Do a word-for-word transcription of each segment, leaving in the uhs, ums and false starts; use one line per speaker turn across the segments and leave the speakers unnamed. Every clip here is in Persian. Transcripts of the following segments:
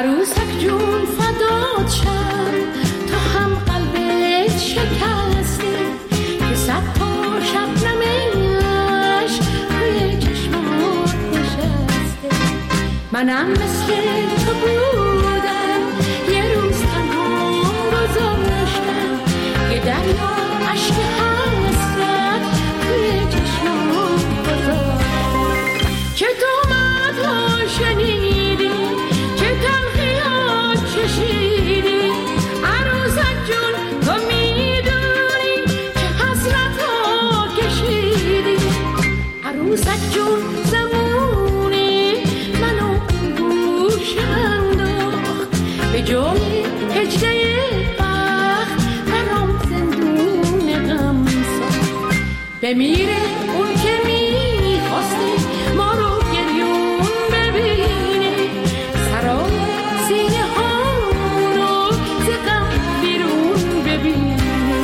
عروسک جون فدات شم، تو هم قلبت شکسته که صد تا شبنمش توی چشمات نشسته. منم مثل تو بودم، یه روز تنها گذاشتم، یه دریا عشق حسرت توی چشمات گذاشتم. چه تومت‌ها شنیدی، چه تلخی‌ها چشیدی، عروسک جون تو میدونی چه حسرت‌ها کشیدی. عروسک جون زمونی منو گوش انداخت، به جای هجده بخت برام زندون غم ساخت. بمیره اون که میخواستی ما رو گریون ببینی، سرای سینه ها رو ز غم بیرون ببینی.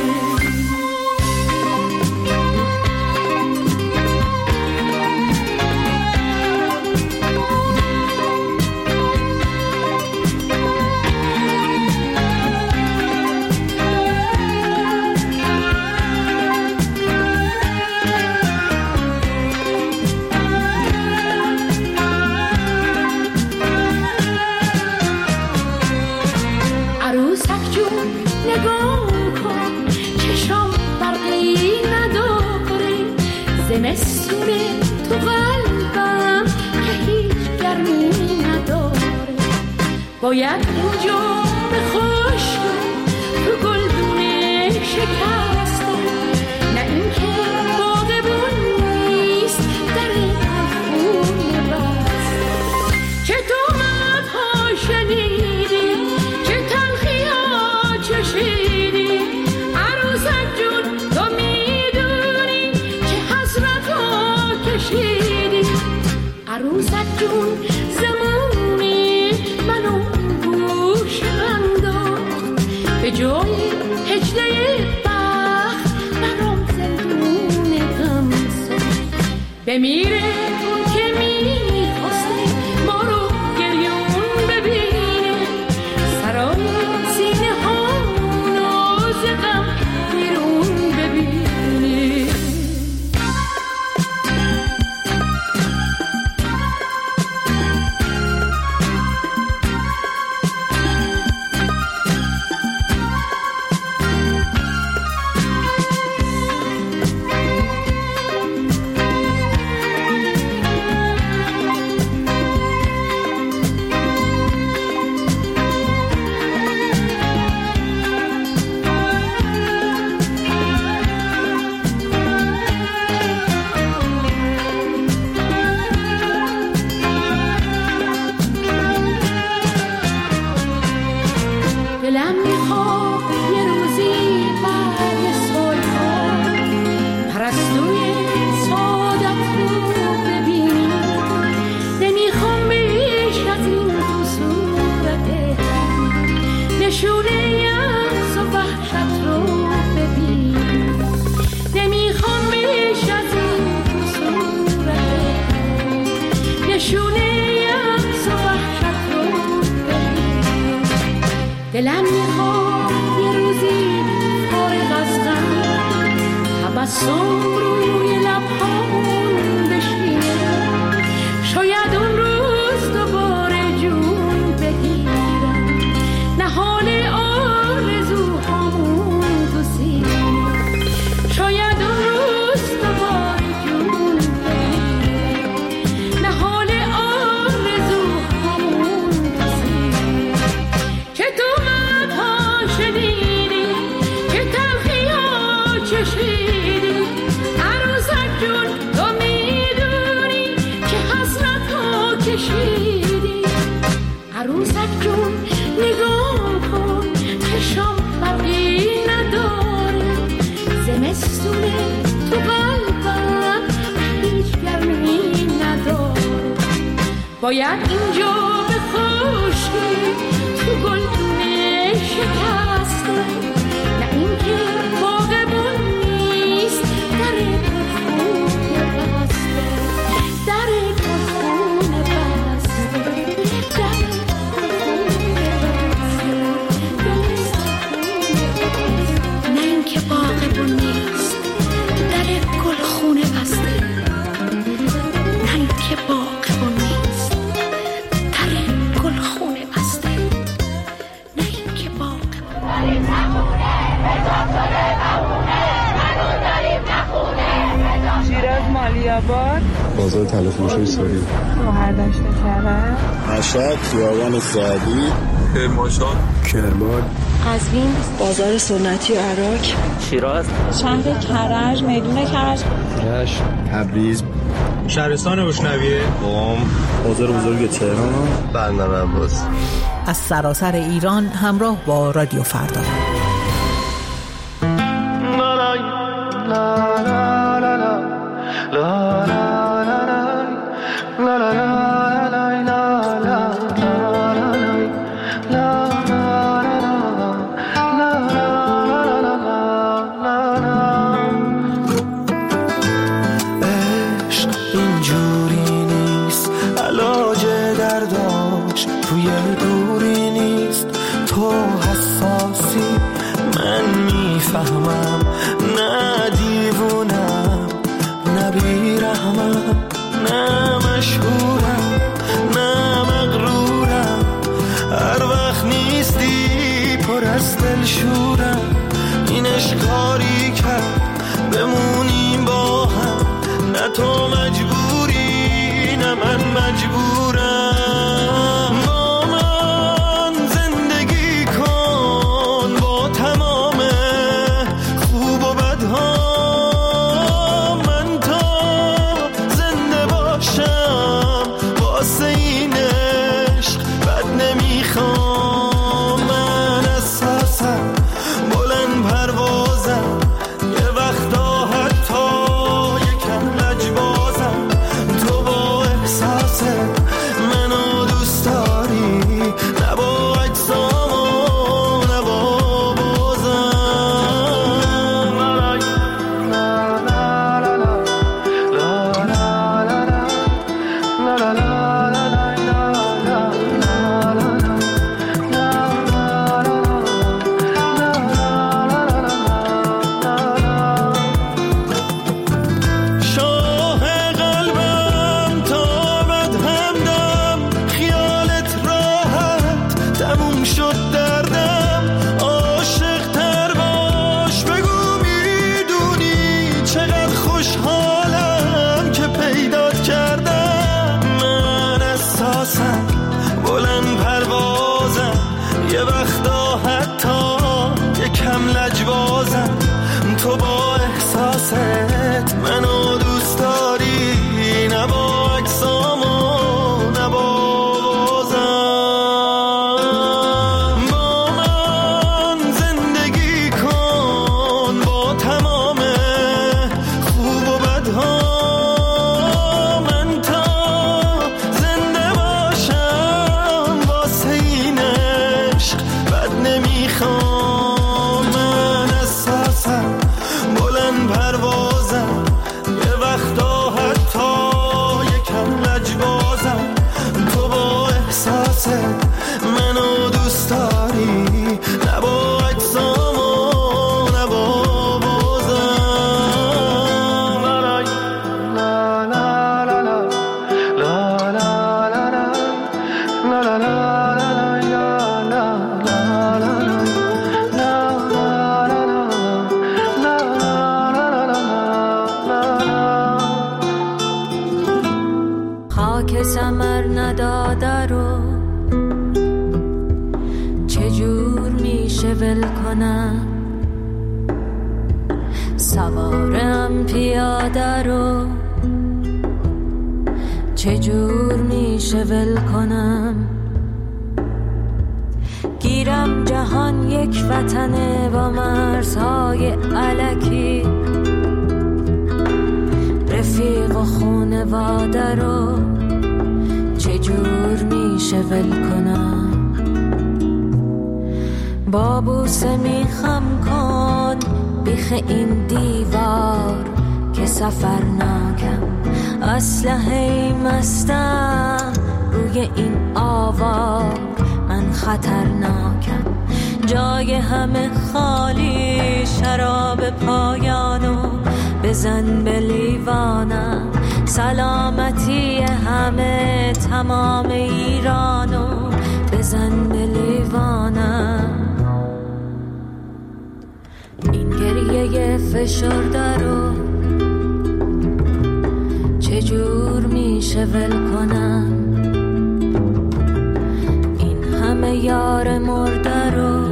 عروسک جون نگاه کن، چشام برقی نداره، زمستونه تو قلبم که هیچ گرمی نداره. باید اینجا به خشکی تو گلدونه شکسته، نه اینکه باغبون نیست در خونه بسته. چه تومت‌ها شنیدی، چه تلخی‌ها چشیدی، عروسک جون تو میدونی چه حسرت‌ها کشیدی. عروسک جون زمونی منو گوش انداخت، به جای هجده بخت برام زندون غم ساخت. بمیره اون که میخواسته ما رو گریون ببینه، سرای سینه ها رو ز غم بیرون ببینه. دلم میخواد یه روزی برگ صلح‌ها پرستوی سعادت رو ببینی، نمیخوام بیش از این تو صورته نشونه یأس و وحشت رو ببینی، نمیخوام بیش از این تو صورته نشونه یأس و وحشت رو ببینی. دلم میخواد یه روزی فارغ از غم تبسم روی لبهامون بشینه، شاید اون روز دوباره جون بگیرم نهال آرزوهامون تو سینه، شاید اون روز دوباره جون بگیرم نهال آرزوهامون تو سینه. چه تومت‌ها شنیدی، چه تلخی‌ها چشیدی، عروسک جون تو میدونی چه حسرت‌ها کشیدی. عروسک جون نگاه کن، چشام برقی نداره، زمستونه تو قلبم هیچ گرمی نداره. باید اینجا به خشکی تو گلدونه شکسته، نه اینکه باغبون نیست در خونه بسته، در خونه بسته، در خونه
علی‌آباد،
بازار طلایه‌فروشی ساری،
مهردشت کرج،
مشهد، خیابان سعدی،
کرمانشاه،
کرمان،
قزوین، بازار سنتی و عراق،
شیراز،
شهر کرج، میدون کرج،
رشت،
تبریز،
شهرستان بوشنویه،
قم، بازار بزرگ تهران،
برنامه عباس.
از سراسر ایران همراه با رادیو فردا.
تو مجبوری نه من مجبورم، با من زندگی کن با تمام خوب و بدها، من تا زنده باشم واسه این عشق بد نمیخوام. من اساسم بلند پروازم، یه وقتا حتی منو دوست داری، نبا اجسامو نبا بازم. لا لا لا لا لا لا لا لا تو با احساست منو دوست داری، نبا اجسامو نبا بازم. با من زندگی کن با تمام خوب و بدها، من تا زنده باشم واسه این عشق بد نمیخوام. من اساسم بلند پروازم، یه وقتا حتی یکم لجبازم. تو با احساست منو دوست داری، نبا اجسامو نبا بازم. لا لا لا لا لا لا لا لا لا
ثمر نداده رو چجور میشه ول کنم، سوارم پیاده رو چجور میشه ول کنم. گیرم جهان یک وطنه با مرزهای الکی، رفیق و خونواده رو چجور میشه ول کنم. با بوسه میخم کن بیخ این دیوار که سفر ناکم، اسلحه مستم روی این آوار، من خطرناکم. جای همه خالی، شراب پایانو بزن به لیوانم. سلامتی همه تمام ایرانو بزن به لیوانم. این گریه فشرده رو میشه ول کنم این همه یار مرده رو؟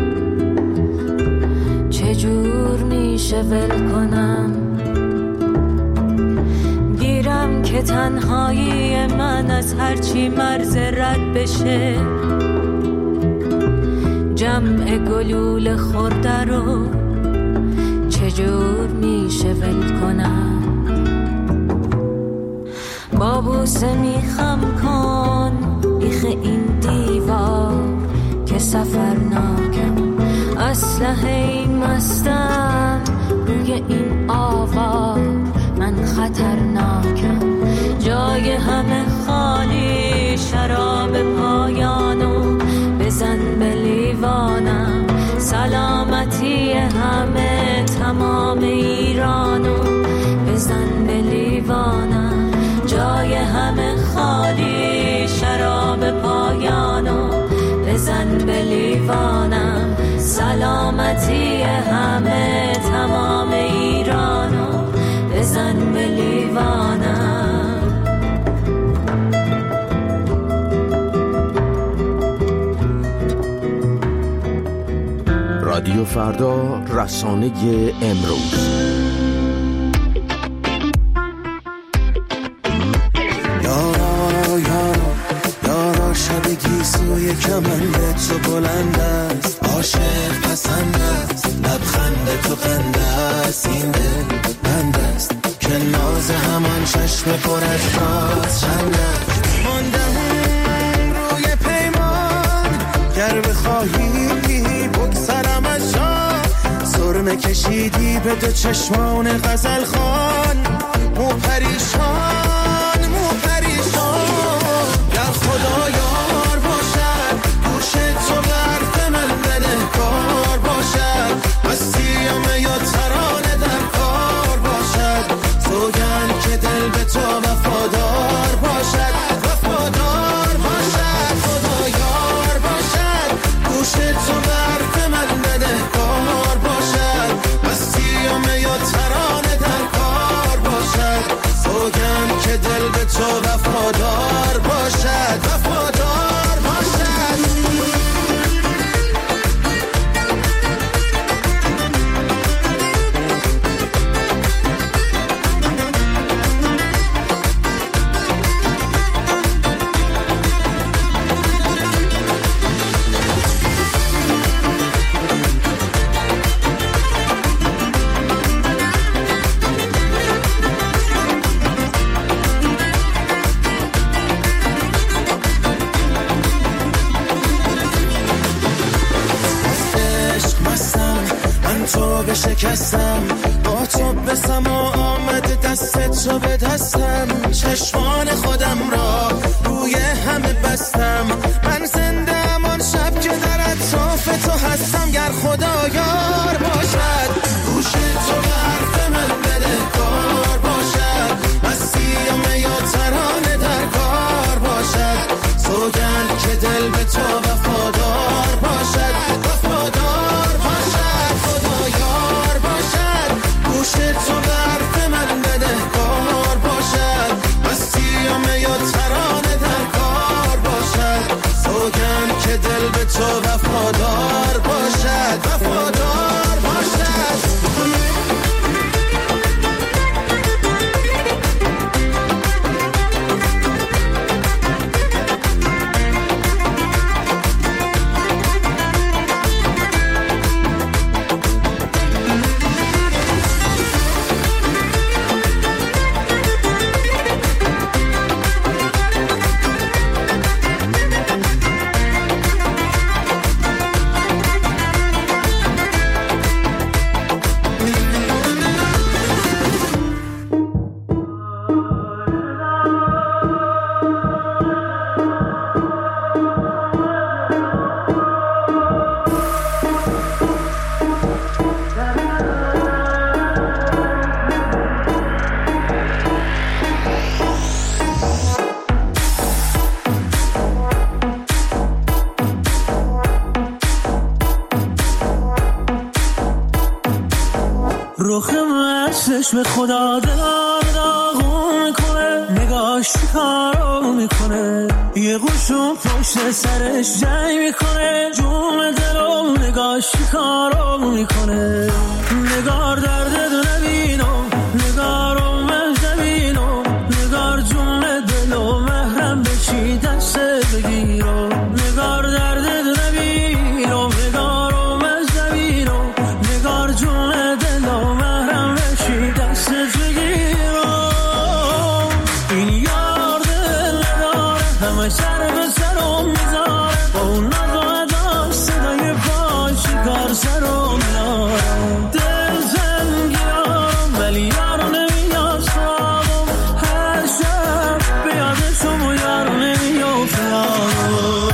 چجور میشه ول کنم؟ گیرم که تنهایی من از هرچی مرز رد بشه، جمع گلوله خورده رو چجور میشه ول کنم؟ با بوسه میخم کن بیخ این دیوار که سفرناکم، اسلحه مستم روی این آوار، من خطرناکم. جای همه خالی، شراب پایانو بزن به لیوانم، سلامتی همه تمام ایرانو بزن به لیوانم. جای همه خالی، شراب پایانو بزن به لیوانم، سلامتی همه تمام ایرانو بزن به لیوانم.
رادیو فردا، رسانه امروز.
یارا یارا یارا شب گیسوی کمنده تو بلند است، عاشق پسند است، لبخند تو خنده است، این دل بند است که ناز همان چشم پر از راز چند است. ماندم روی پیمان گر بخواهی بگذرم از جا، سرمه کشیدی به دو چشمان غزل خان، مو پریشان مو پریشان. گر خدا یار باشد گوش تو به حرف من بدهکار باشد، مسیحمه یا ترانه در کار باشد، سوگن که دل به تو وفادار باشد، وفادار باشد. خدا یار باشد گوش تو به حرف من بدهکار باشد، مسیحمه یا ترانه در کار باشد، سوگن که دل به تو وفادار باشد، وفادار باشد. شکستم با تو به سما آمده، دست تو به دستم، چشمان خودم را روی همه بستم. من زنده ام آن شب که در اطراف تو هستم، گر خدا یار باشد گوش تو به حرف من بدهکار باشد، مسیحمه یا ترانه در کار باشد، سوگن که دل به تو وفادار باشد، وفادار باشد. خدا یار باشد گوش تو به حرف من بدهکار باشد، مسیحمه یا ترانه در کار باشد، سوگن که دل به تو وفادار باشد، وفادار باشد.
رخم عشقش به خدا دلم داغون کنه، نگاش شکارو میکنه، یه قوشون پشت سرش جنگ میکنه، جون دلو نگاه شکارو میکنه. نگار درد دو نبینو، نگارو مهزبینو، نگار جون دلو محرم بشی دست بگیرو. نگار درد دو نبینو، نگارو مهزبینو، نگار جون دلو محرم بشی دست بگیرو. این یار دل نداره، همه سر به سرم میذاره، با اون نگاه دار صدای پای شکار سرم میاره. دل زنگیارم ولی یارو نمیاد سرابم، هر شب به یادشم و یارو نمیافته یارو.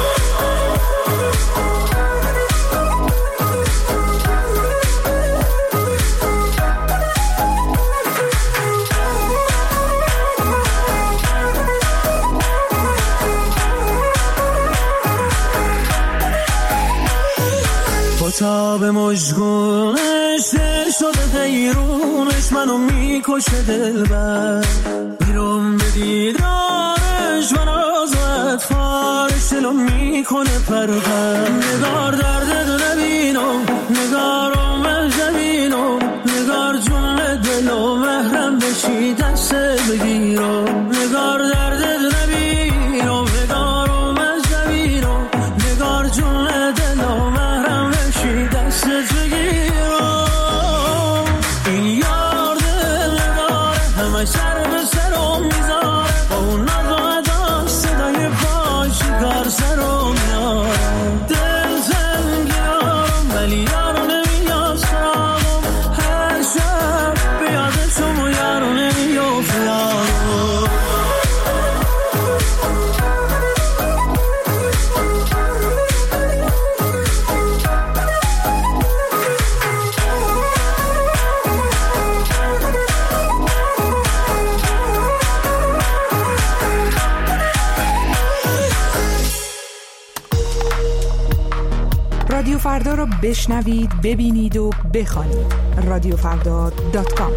تا به مجگونش دل شده دیرونش، منو میکشه دلبر. بیرون به دیدارش من آزاد فارش دلو میکنه پرپر. نگار درد دو نبینو، نگارو مهزبینو، نگار جون دلو محرم بشی دست بگیرو. نگار درد دو نبینو، نگارو مهزبینو، نگار جون دلو محرم بشی دست بگیرو. این یار دل نداره، همه سر به سرم میذاره، با اون نگاه دار صدای پای شکار سرم میاره. دل زنگیارم ولی یارو نمیاد سرابم، هر شب به یادشم و یارو نمیافته یارو.
رادیو فردا رو بشنوید، ببینید و بخوانید. رادیو فردا دات کام.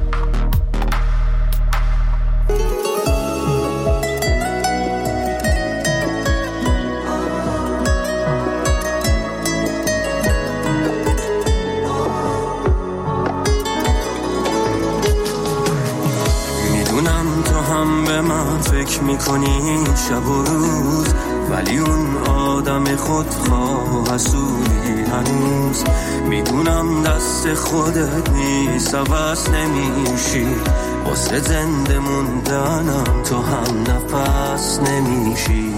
میدونم تو هم به من فکر میکنی شب و روز، ولی اون آدم خودخواه حسودی هنوز. میدونم دست خودت نیست، عوض نمیشی، واسه زنده موندنم تو هم نفس نمیشی.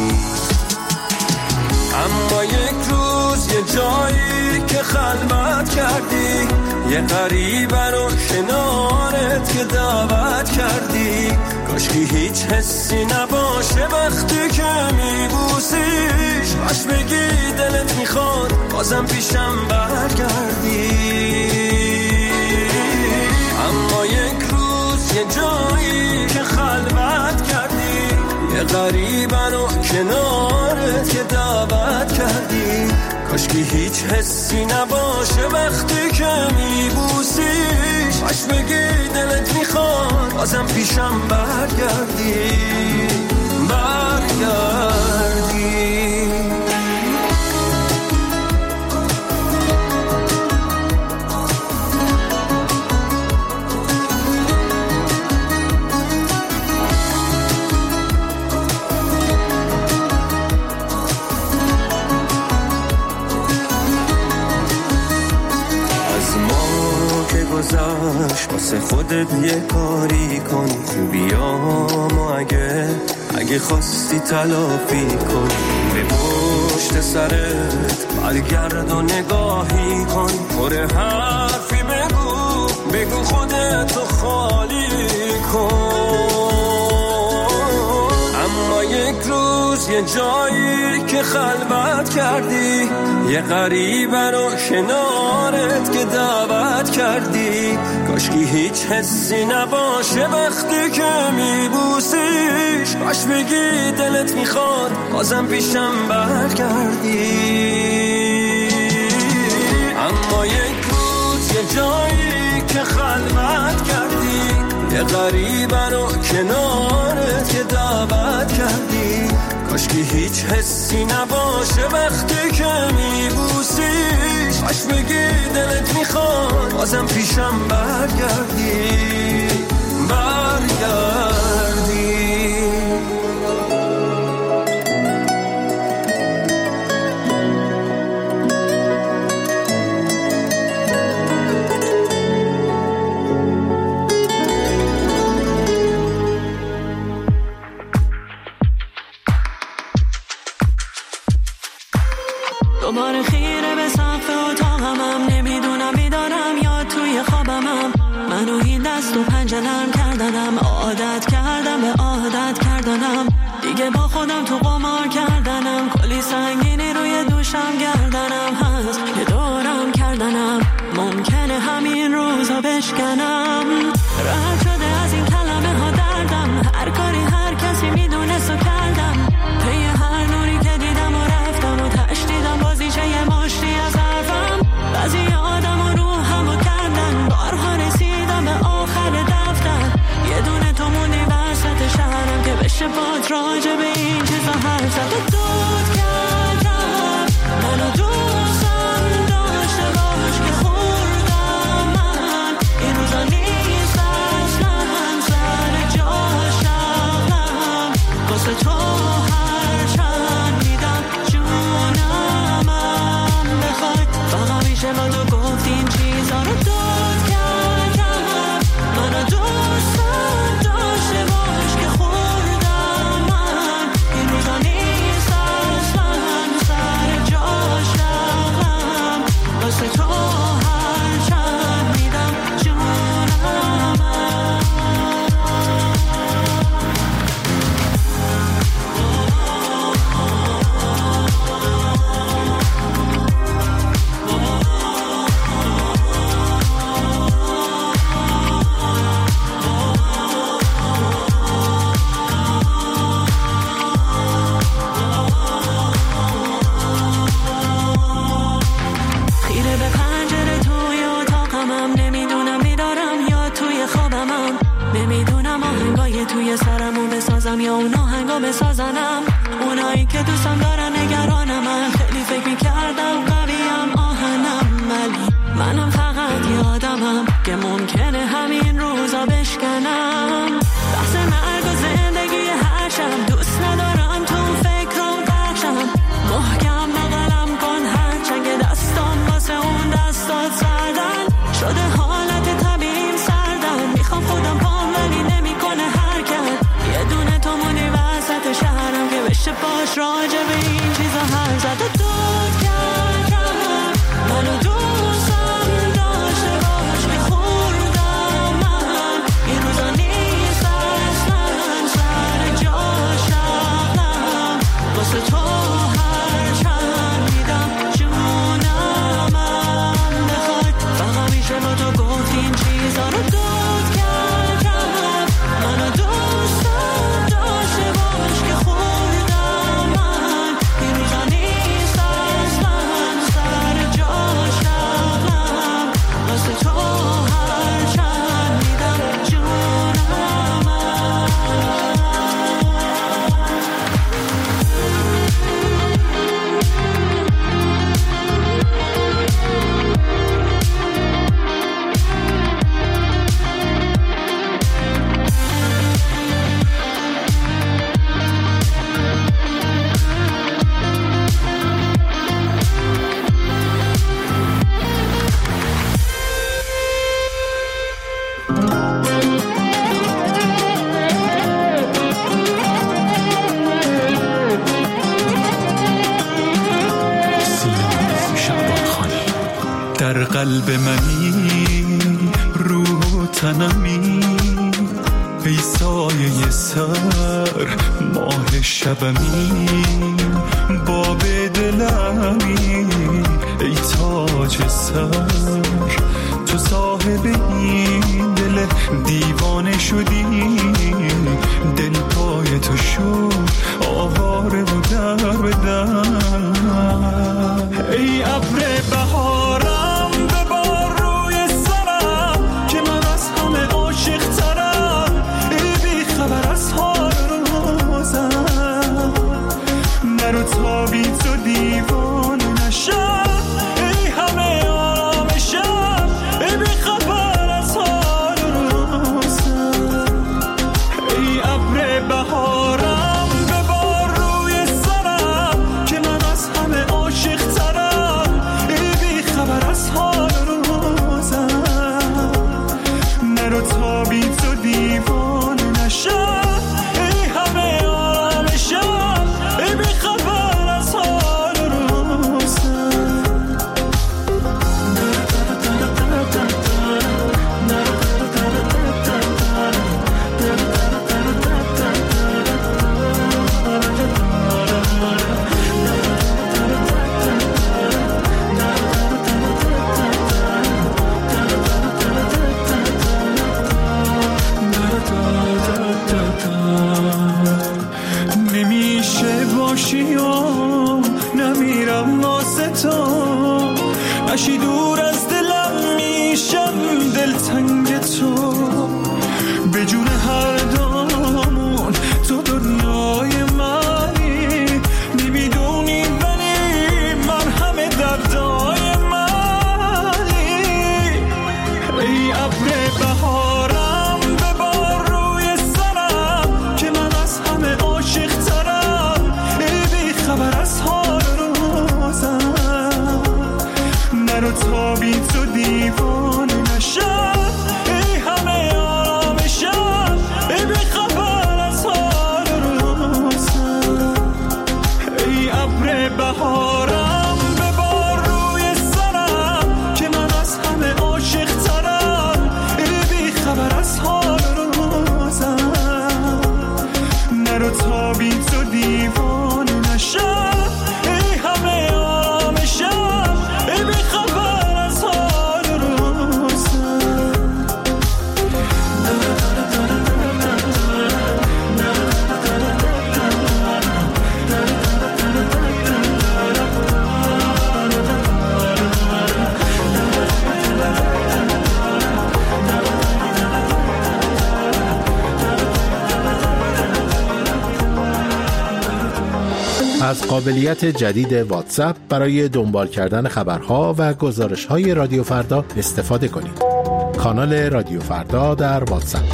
اما یک روز یه جایی که خلوت کردی، یه غریبه رو کنارت که دعوت کردی، کاشکی هیچ حسی نباشه وقتی که میبوسیش، باش بگی دلت میخواد بازم پیشم برگردی. اما یک روز یه جایی که خلوت کردی، یه غریبه رو کنارت که دعوت کردی، کاشکی هیچ حسی نباشه وقتی که میبوسیش، باش بگی دلت میخواد بازم پیشم برگردی برگردی. گذشت واسه خودت یه کاری کن، خوبیامو اگه اگه خواستی تلافی کن. به پشت سرت برگرد و نگاهی کن، پر حرفی بگو بگو خودتو خالی کن. اما یک روز یه جایی که خلوت کردی، یه غریبه رو کنارت که دعوت کردی، کاشکی هیچ حسی نباشه وقتی که میبوسیش، باش بگی دلت میخواد بازم پیشم برگردی. اما یک روز یه جایی که خلوت کردی، یه غریبن و کنارت یه دعوت کردی. کاش که هیچ حسی نباشه وقتی که میبوسیش. کاش بگی دلت میخواد بازم پیشم برگردی برگردی.
دوباره خیره به سقف اتاقمم، نمیدونم بیدارم یا توی خوابمم. منو این دست و پنجه نرم کردنم، عادت کردم به عادت کردنم. دیگه با خودم تو قمار کردنم، کلی سنگینی روی دوشم گردنم هست یه دورم کردنم. ممکنه همین روزا بشکنم. رد شده از این کلمه ها دردم، هر کاری هر کسی میدونست و کردم. پی هر نوری که دیدم و رفتم و تشدیدم بازیچه یه مشتی از حرفم. بعضی آدم و روحم و کردن، بارها رسیدم به آخر دفتر. یه دونه تو موندی وسط شهرم که بشه باد راجع به این چیزا حرف زد. و دود کردم منو دوستم داشته باش که خوردم من. این روزا نیست اصلا سر جاش عقلم. واسه تو هر چند میدم جونمم بخوای. فقط میشه با تو گفت این چیزا رو. دود کردم منو دوستم داشته باش که خوردم من. این روزا نیست اصلا سر جاش عقلم. واسه تو هر چند میدم جونمم. خیره به پنجره توی اتاقمم، نمیدونم بیدارم یا توی خوابمم. نمیدونم آهنگای توی سرمو بسازم یا اون آهنگا بسازنم. اونایی که دوستم دارن نگرانم. خیلی فکر میکردم قویم آهنم، ولی منم فقط یادمم که ممکنه همین روزا بشکنم. بحث مرگ و زندگی هر شب دوست ندارم تو فکرم قرشم. محکم بغلم کن هر چنگ دستم واسه اون دستات سردن شده. حالت طبیعیم سردن، میخوام خودم پام ولی نمیکنه حرکت. یه دونه تو مونی وسط شهرم که بشه باش راجع به این چیزا حرف زد. و دود کردم منو دوستم داشته باش که خوردم من. این روزا نیست اصلا سر جاش عقلم. واسه تو هر چند میدم جونمم بخوای. فقط میشه با تو گفت این چیزا رو. دود کردم منو دوستم داشته باش که خوردم من. این روزا نیست اصلا سر جاش عقلم. واسه تو هر چند میدم جونمم.
در قلب منی روح و تنمی، ای سایه سر ماه شبمی، باب دلمی ای تاج سر، تو صاحب این دل دیوانه شدی، دل پای تو شد آواره و در بدن. ای ابر بهارم ببار روی سرم که من از همه عاشق ترم، میمیرم واسه تو، نشی دور از دلم میشم دلتنگ تو، به جون هر دامون تو دنیای منی، نمیدونی ولی من همه دردای منی. ای ابر بهارم ببار روی سرم که من از همه عاشق ترم، ای بی خبر از حال روزم، نرو تا بی تو دیوانه نشم، ای همه آرامشم، ای بی خبر از حال روزم. ای ابر بهارم ببار روی سرم که من از همه عاشق ترم، ای بی خبر از حال روزم، نرو تا بی تو دیوانه نشم، ای همه آرامشم، ای بی خبر از حال روزم.
از قابلیت جدید واتساپ برای دنبال کردن خبرها و گزارش‌های رادیو فردا استفاده کنید. کانال رادیو فردا در واتساپ.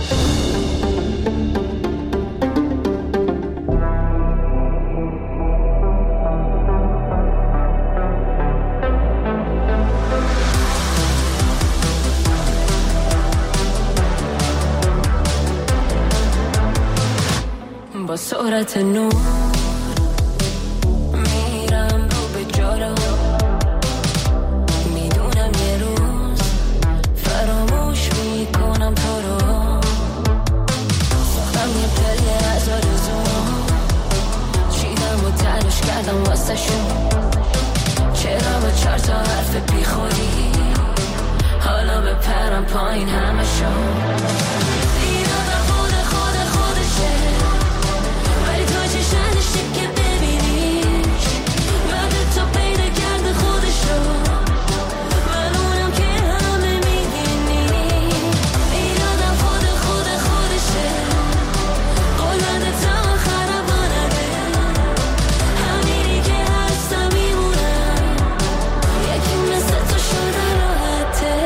با سرعت نور چرا با چهار تا حرف بی خودی حالا بپرم پایین همه شو. ایرادم خود خود خودشه ولی تو چشم نداشتی که ببینیش، بعد تو پیدا کرده خودشو، من اونم که همه میدینی. ایرادم خود خود خودشه قول بده تا آخرم بانده، همینی که هستم میمونم، یکی مثل تو شده راحته.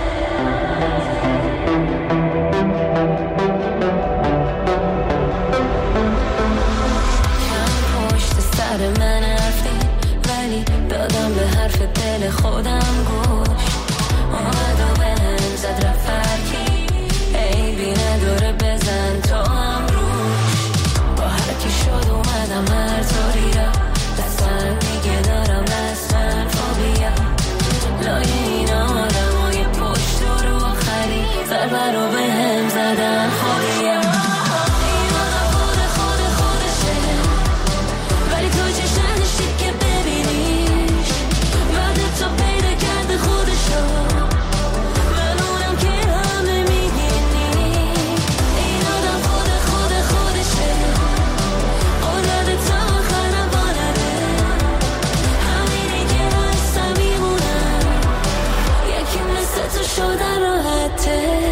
کم پشت سر من رفتی ولی دادم به حرف دل خودم گوش، اومد و بهم زد رفت فرکی، ای بی نداره بزن تو هم روش، با هرکی شد اومدم هر طوری را دستم دیگه دارم دستم فوبیا، لای این آدمای پشت رو آخری ضربه رو بهم زدن خودیا. شدن راحته.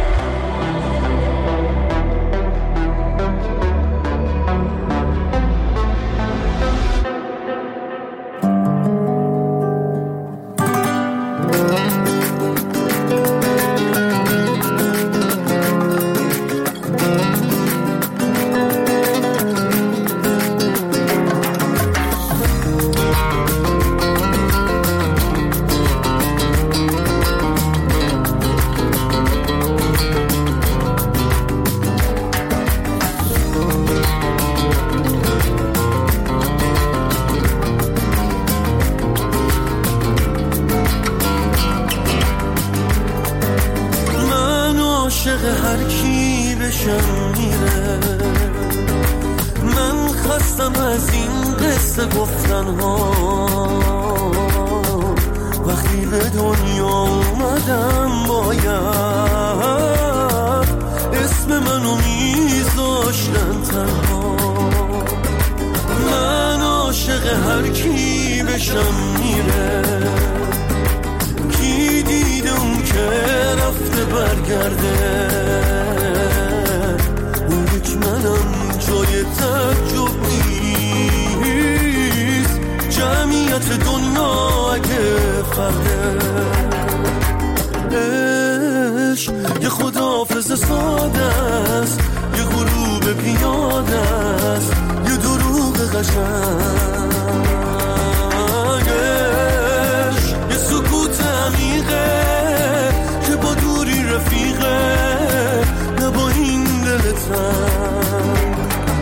عاشق هر کی بشم میره، من خستم از این قصه گفتن ها، وقتی به دنیا اومدم باید اسم منو میذاشتن تنها. من عاشق هر کی بشم میره. کی دیده اون که رفته برگرده، اون یک منم جای تعجب نیست. جمعیت دنیا اگه فرده، عشق یه خداحافظ ساده است، یه غروب پیاده است، یه دروغ قشنگش، یه سکوت عمیقه که با دوری رفیقه، نه با این دل تنگ.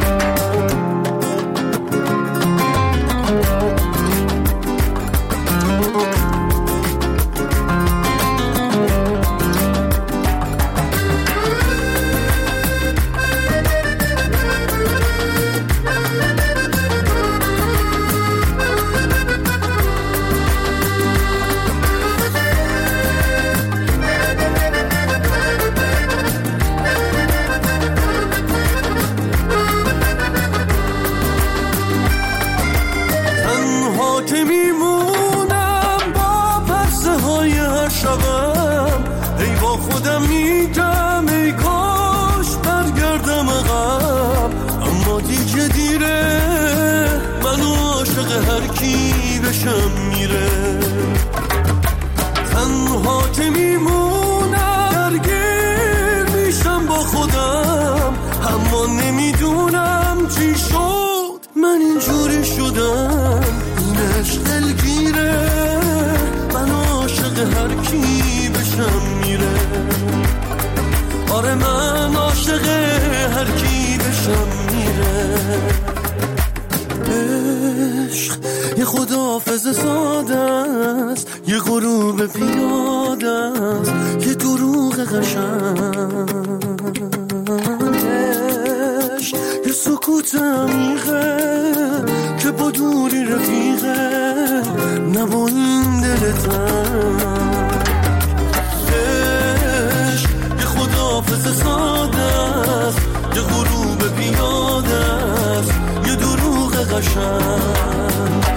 یه خداحافظ ساده است، یه غروب پیاده است، یه دروغ قشنگش، یه سکوت عمیقه که با دوری رفیقه، نه با این دل تنگ. یه خداحافظ ساده است، یه غروب پیاده است، یه دروغ قشنگ،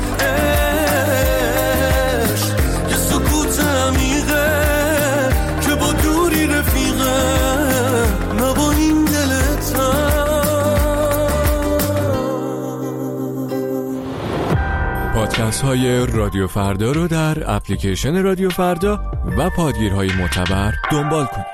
یه سکوت عمیقه که با دوری رفیقه، نه با این دل تنگ.
پادکست های رادیو فردا رو در اپلیکیشن رادیو فردا و پادگیرهای معتبر دنبال کنید.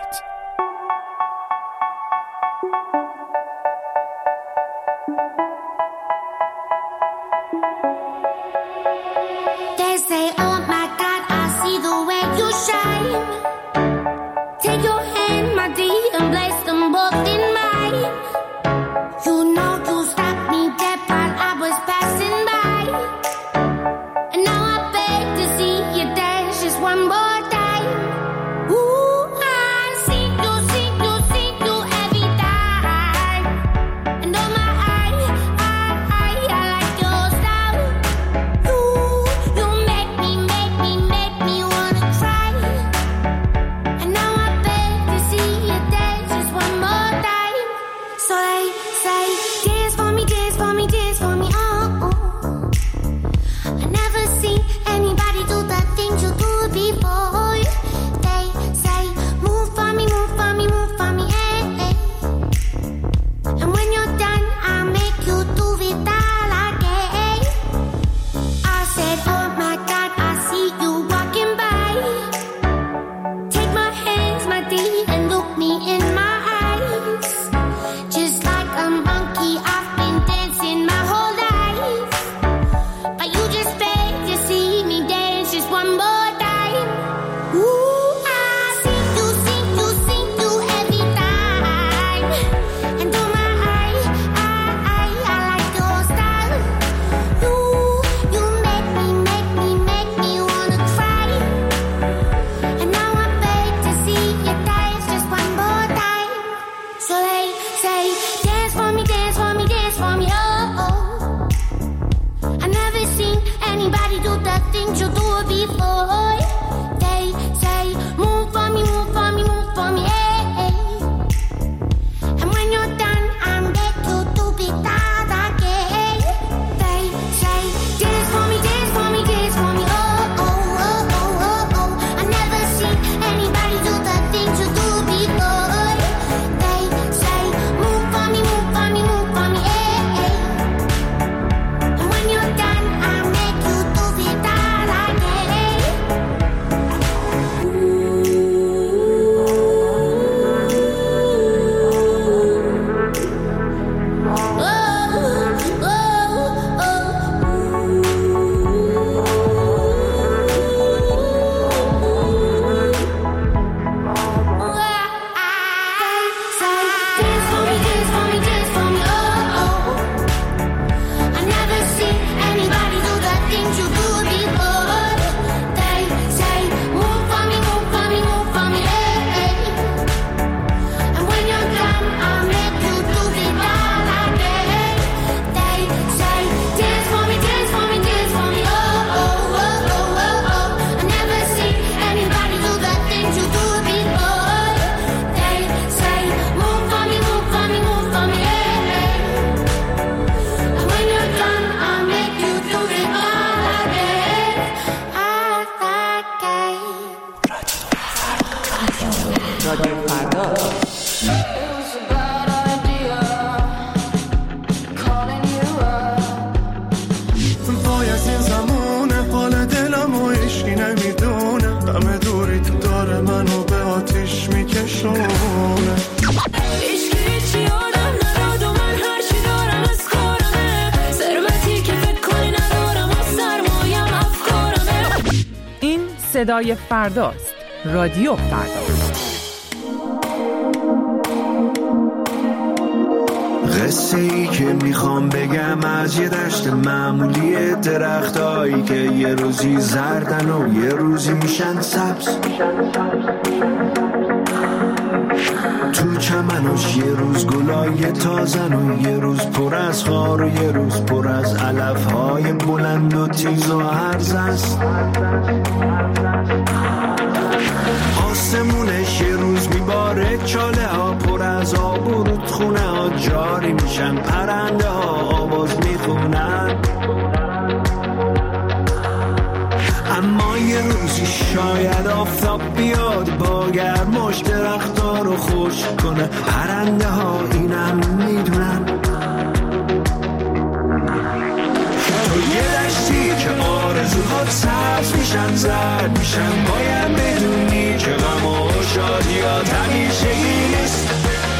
For me,
رادیو فردا.
وای از این زمونه حال دلم و عشقی نمیدونه، همه دوری تو داره منو به آتیش میکشونه.
صدای فرداست. رادیو فردا.
قصه ای که میخوام بگم از یه دشت معمولی، درختایی که یه روزی زردن و یه روزی میشن سبز. تو چمنش یه روز گلای تازن و یه روز پر از خار و یه روز پر از علفهای بلند و تیز و هرز است. آسمونش یه روز میباره چاله ها پر از آب و رودخونه ها جاری میشن، پرنده ها آواز میخونن. اما یه روزی شاید آفتاب بیاد با گرماش درخت‌ها رو خشک کنه، پرنده ها اینم میدونن. تو یه دشتی که آرزوهات سبز میشن زرد میشن، باید بدونی که غم و شادیات همیشگی نیست.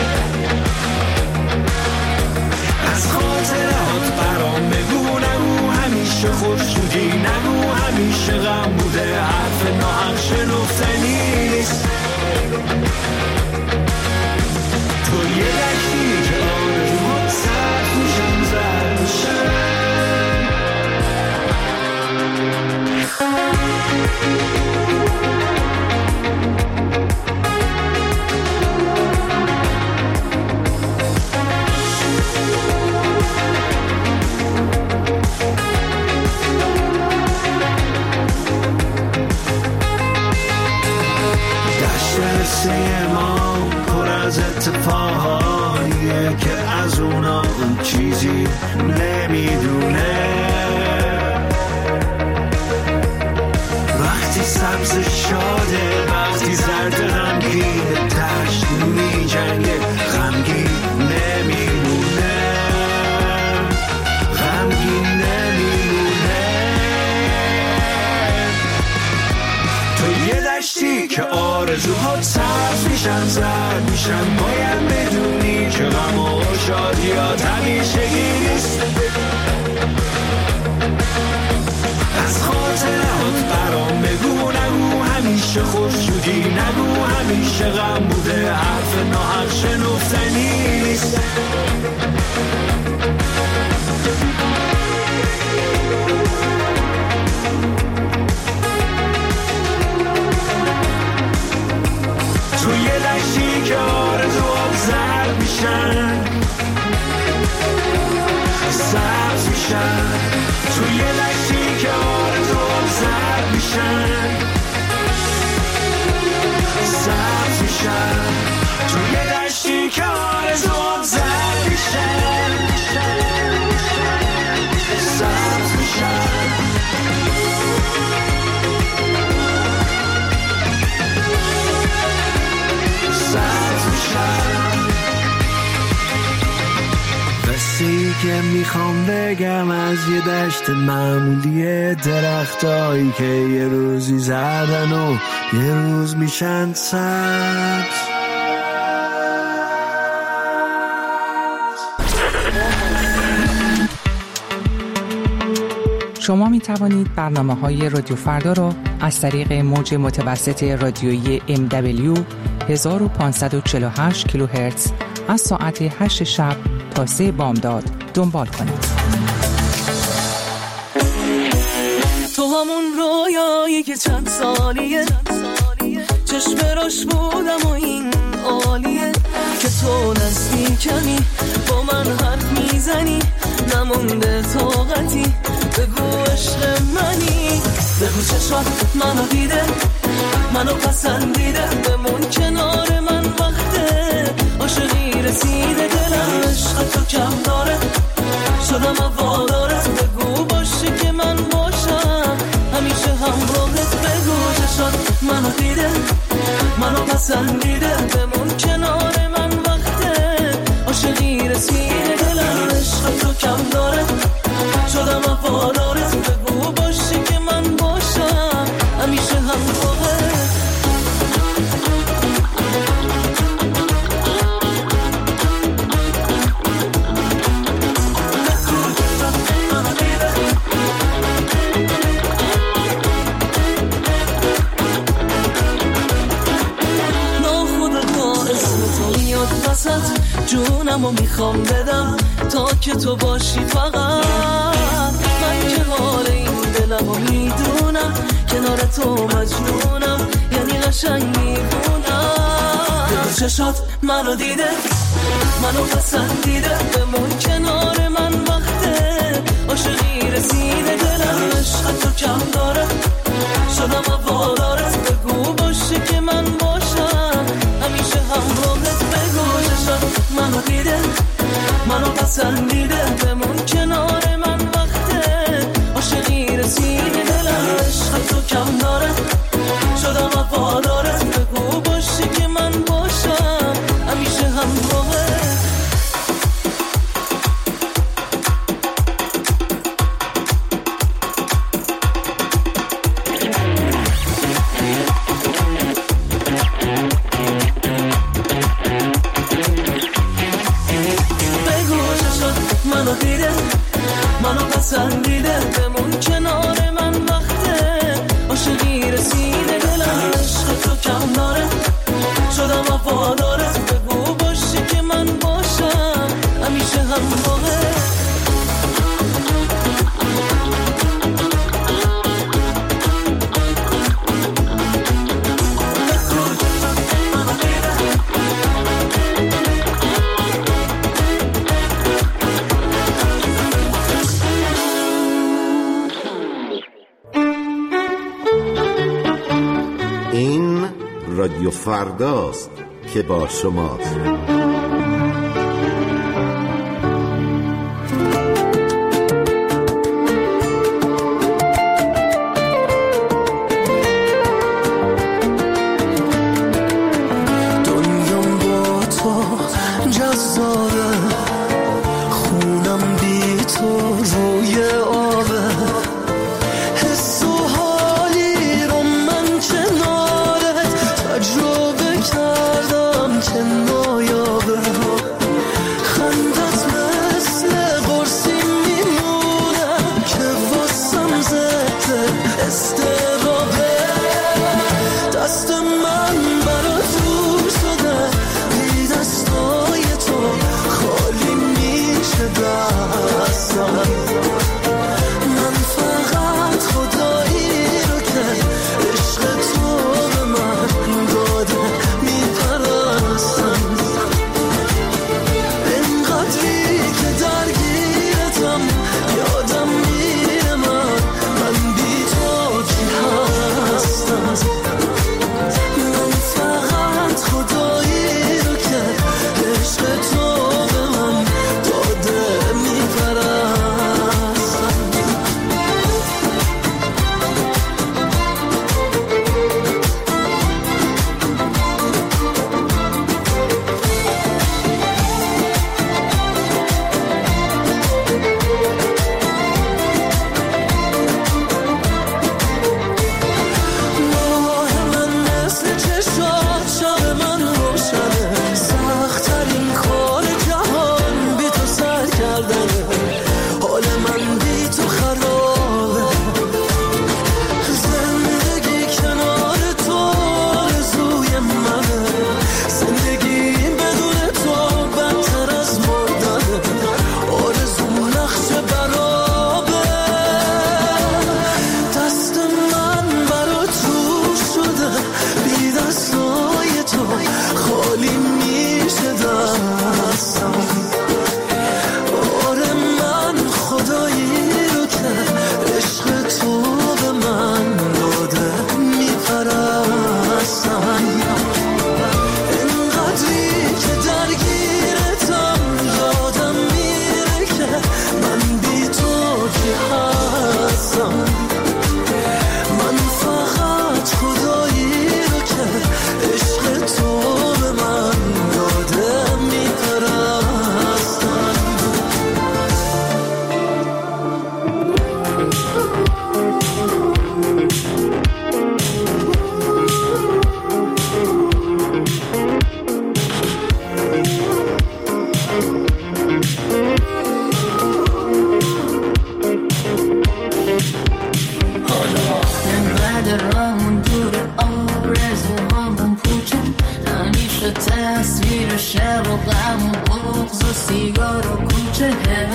از خاطرات برام بگو، نگو همیشه خوشودی، نگو همیشه غم بوده، حرف ناحق شنفتنی نیست. تو یه دشتی که آرزوهات سبز میشن زرد میشن. قصه ما پر از اتفاقاییه که از اونا اون چیزی نمیدونه. وقتی سبز شاده، وقتی زرد غمگین، تشت میجنگه غمگین نمیمونه، غمگین نمیمونه. تو یه دشتی که آرزوهات سبز میشن زرد میشن، باید بدونی که غم و شادیات همیشگی نیست. از خاطرات برام بگو، نگو همیشه خوشودی، نگو همیشه غم بوده، حرف ناحق شنفتنی نیست. تو یه دشتی که آرزوات زرد میشن سبز میشن، تو یه دشتی که آرزوات زرد میشن سبز میشن، تو یه دشتی که آرزوات زرد میشن سبز میشن. قصه‌ای که میخوام بگم از یه دشت معمولی، درختایی که یه روزی زردن و یه روز میشن سبز.
شما می توانید برنامه‌های رادیو فردا را از طریق موج متوسط رادیویی ام دبلیو هزار و پانصد و چهل و هشت کیلوهرتز از ساعت هشت شب تا سه بامداد دنبال کنید.
تو همون رویایی که چند سالیه چشم راش بودم و این عالیه که تو نزدیکمی با من حرف میزنی نمونده طاقتی بگو عشق منی بگو چشمات منو دیده منو پسندیده بمون کنار من وقته عاشقی رسیده دلم عشق تو کم داره شدم واداره بگو باشه که من باشم همیشه همراهت بگو چشمات منو دیده منو پسندیده جونمو میخوام بدم تا که تو باشی فقط. من که حال این دلمو میدونم، کنار تو مجنونم، یعنی قشنگ میبونم. دل چشات منو دیده، منو پسندیده، بمون کنار من وقته عاشقی رسیده. دلم عشق تو کم داره، شدم وفادارت، بگو باشه که من باشم همیشه همراهت. بگو چشات منو دیده، منو پسندیده، بمون کنار من وقته عاشقی رسیده. دلم عشق تو کم داره، شدم وفادارت، بگو باشه که من باشم همیشه همراهت. منو پسندیده، بمون کنار من وقته عاشقی رسیده. دلم عشق تو کم داره، شدم وفادارت، بگو باشه که من باشم همیشه همراهت.
رادیو فرداست که با شماست.
دنیام با تو جذابه، خونم بی تو روی آبه، حس و حالی رو من کنارت تجربه کردم که نایابه. خندت مثل قرصی میمونه که واسم زده استرابه. دست من برا دور شده، بی دستای تو خالی میشه دستم. من فقط خدایی رو که عشق تو به من داده میپرستم. اینقدری که درگیرتم یادم میره من، من بی تو کی هستم. من فقط خدایی رو که عشق تو به من داده میپرستم. ماه من مثل چشات شب من روشنه، سخت‌ترین کار جهان بی تو سر کردنه. حال من بی تو خرابه، زندگی کنار تو آرزوی منه. زندگی بدون تو بدتر از مردنه، آرزو نقش برابه. دست من برا تو شده، بی دستای تو خالی میشه دستم. آره من خدایی رو که عشق تو به من داده میپرستم. اینقدری که درگیرتم یادم میره که من بی تو کی هستم. من فقط خدایی رو که عشق تو به من داده میپرستم.
اینقدر راهمون دوره، آرزوهامون پوچه، همیشه تصویر شب و غم و بغض سیگار و کوچه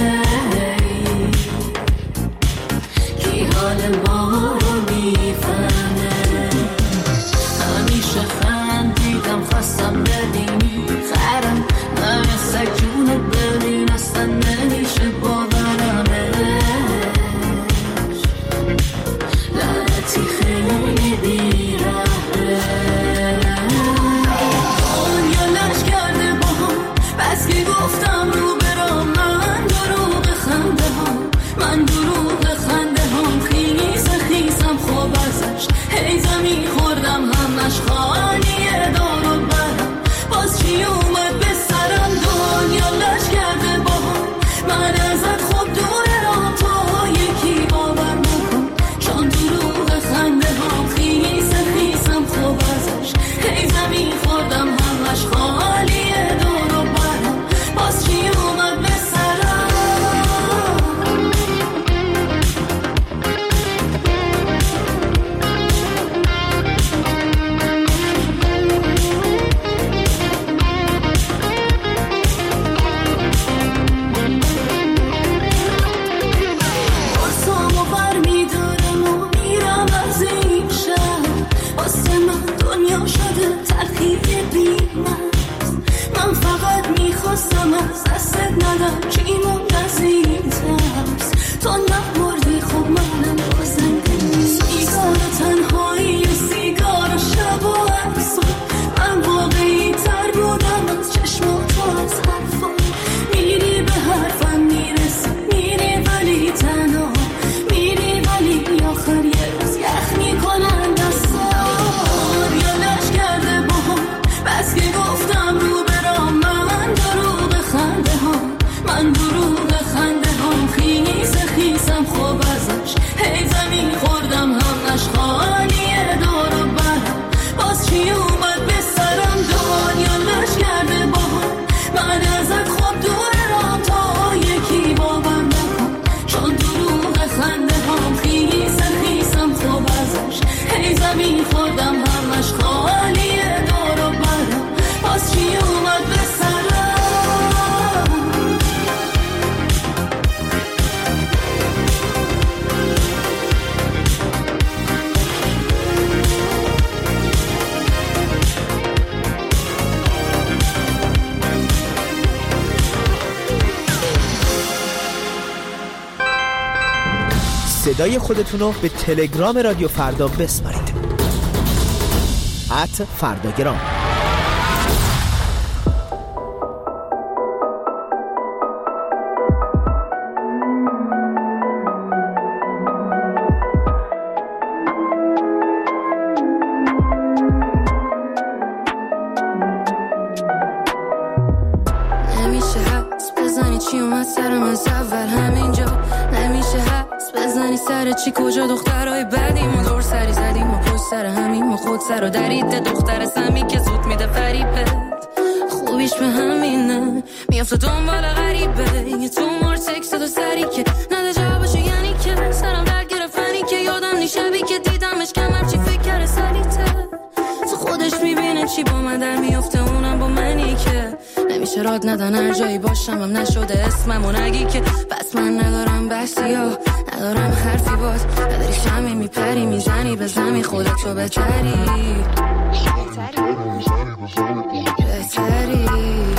کی حال ما رو میفهمه همیشه خندیدم خواستم ببینی خرم من سگ جونت ببین اصلا نمیشه باورمش لعنتی خیلی بیرحمه دنیا لش کرده با هم بس که گفتم رو برام من دروغ خنده ها من دروغ خنده هم خیز خیزم خوب ازش هی زمین خوردم همش خالیه دار و برم باز چی اومد به سرم دنیا لش کرده با هم من ازت خوب دورم تا یکی باور نکن چون دروغ خنده هم خیز خیزم خوب ازش هی زمین خوردم همش خالیه دار و برم باز چی اومد به سرم برسام و بر میدارم و میرم از این شهر واسه من دنیا شده تلخی بی‌مست من فقط میخواستم از دستت ندم چی موند از این ترس تو نبردی خب منم بازم سیگار تنهایی و سیگار شب و عکس من واقعی تر بودم از چشم تو از حرفا میری به حرفم میرسی میری ولی تنها میری ولی آخر یه روز یخ میکنن دستان یا لش کرده با هم بس که گفتم رو برام من دروغ خنده ها من دروغ خنده هم خیز خیزم خوب ازش هی زمین خوردم همش خالیه دار و برم باز چی اومد به سرم دنیا لش کرده با هم من ازت خوب دورم تا یکی باور نکن چون دروغ خنده هم خیز خیزم خوب ازش هی زمین خوردم همش خالیه دار و برم باز چی اومد به سرم
صدای خودتون رو به تلگرام رادیو فردا بسپارید ات فرداگرام.
نمیشه حدس بزنی چی اومد سرم از اول همینجا نمیشه حدس بزنی سر چی کجا دخترای بدیم و دور سری زدیم و پشت سر همیم و خود سر و درید دختر سمی که زود میده فریبت خوبیش به همینه میافته دنبال غریبه یه تو مار تکست دو سری که نده جوابشو یعنی که سرم برد گرفتنی که یادم نی شبی که دیدمش کمم چی فکر کرده سریته تو خودش میبینه چی با من در میافته اونم با منی که نمیشه راد ندن هر جایی باشم هم نشده اسمم و نگی که بس من ندارم بحثی ها ندارم حرفی باز نداری شمی میپری میزنی به زمین خودتو بهتری بهتری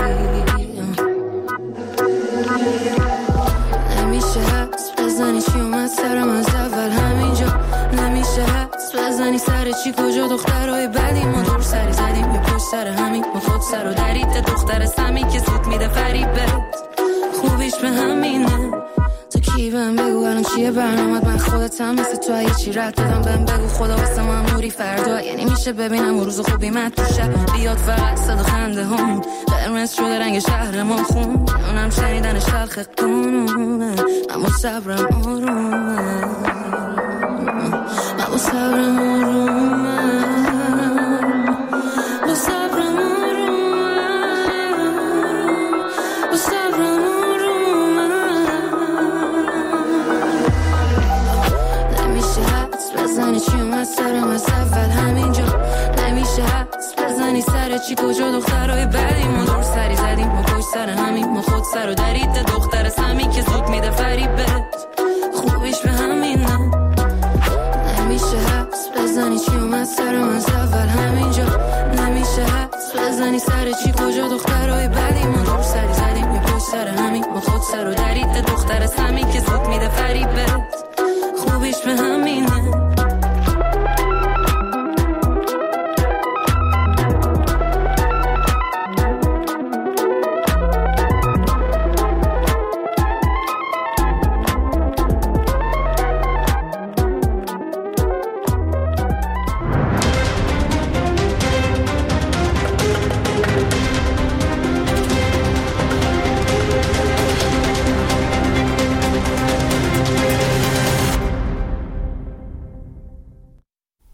نمیشه حدس بزنی چی اومد سرم از اول همینجا نمیشه حدس بزنی سر چی کجا دخترهای بدی ما دور سری زدیم یه پشت سر همین ما خود سر و درید دختر سمی که زود میده فریبت خوبیش به همینه تو کی بهم بگو الان چیه برنامه من خودتم مثل تو اگه چی رد دادم بهم بگو خدا واسه من موری فردا یعنی میشه ببینم اون روز خوبی من تو شب بیاد فقط صدا خنده هم قرمز شده رنگ شهر ما خون اونم شنیدنش تلخ قانونه اما صبرم آرومه اما صبرم آرومه با صبرم آرومه با صبرم آرومه نمیشه حدس بزنی چی اومد سرم از اول همینجا نمیشه حدس بزنی سر چی کجا دخترهای بدی ما دور سری زدیم ما پشت سر همین ما خود سر رو درید دختر سمی که زود میده فریبت خوبیش به همینه نمیشه حبس بزنی چی اومد سر من زد